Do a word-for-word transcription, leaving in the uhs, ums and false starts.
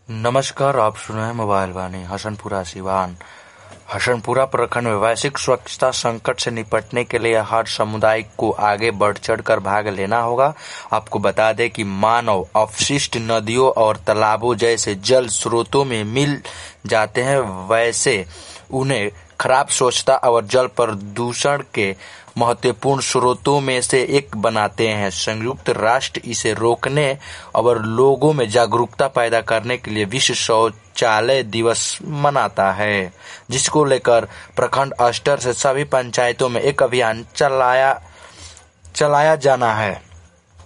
नमस्कार, आप सुन रहे हैं मोबाइल वाणी। हसनपुरा सिवान। हसनपुरा प्रखंड में वैश्विक स्वच्छता संकट से निपटने के लिए हर समुदाय को आगे बढ़ चढ़कर भाग लेना होगा। आपको बता दें कि मानव अपशिष्ट नदियों और तालाबों जैसे जल स्रोतों में मिल जाते हैं, वैसे उन्हें खराब स्वच्छता और जल प्रदूषण के महत्वपूर्ण स्रोतों में से एक बनाते हैं। संयुक्त राष्ट्र इसे रोकने और लोगों में जागरूकता पैदा करने के लिए विश्व शौचालय दिवस मनाता है, जिसको लेकर प्रखंड स्तर से सभी पंचायतों में एक अभियान चलाया चलाया जाना है।